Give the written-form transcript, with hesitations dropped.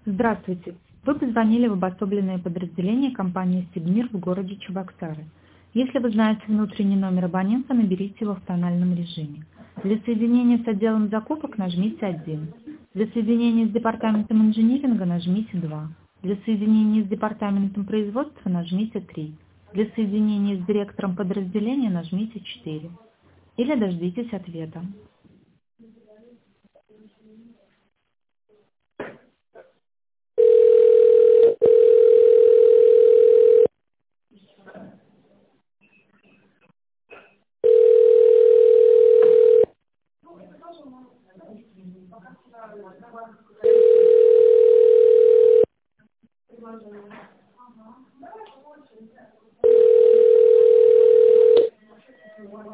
Здравствуйте. Вы позвонили в обособленное подразделение компании «Сибмир» в городе Чебоксары. Если вы знаете внутренний номер абонента, наберите его в тональном режиме. Для соединения с отделом закупок нажмите 1. Для соединения с департаментом инжиниринга нажмите 2. Для соединения с департаментом производства нажмите 3. Для соединения с директором подразделения нажмите 4. Или дождитесь ответа.